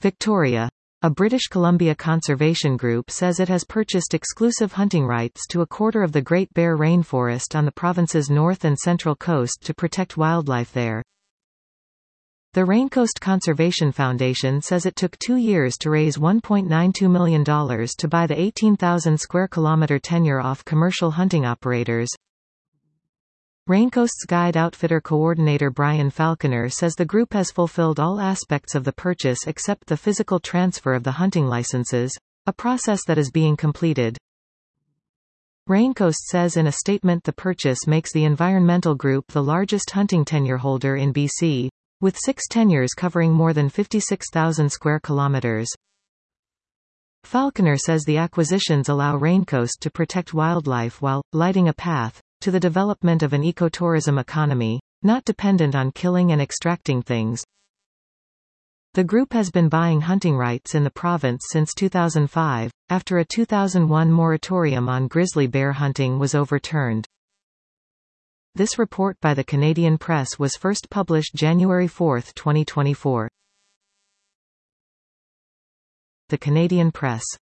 Victoria. A British Columbia conservation group says it has purchased exclusive hunting rights to a quarter of the Great Bear Rainforest on the province's north and central coast to protect wildlife there. The Raincoast Conservation Foundation says it took 2 years to raise $1.92 million to buy the 18,000 square kilometer tenure off commercial hunting operators. Raincoast's guide outfitter coordinator Brian Falconer says the group has fulfilled all aspects of the purchase except the physical transfer of the hunting licenses, a process that is being completed. Raincoast says in a statement the purchase makes the environmental group the largest hunting tenure holder in BC, with 6 tenures covering more than 56,000 square kilometers. Falconer says the acquisitions allow Raincoast to protect wildlife while lighting a path to the development of an ecotourism economy, not dependent on killing and extracting things. The group has been buying hunting rights in the province since 2005, after a 2001 moratorium on grizzly bear hunting was overturned. This report by the Canadian Press was first published January 4, 2024. The Canadian Press.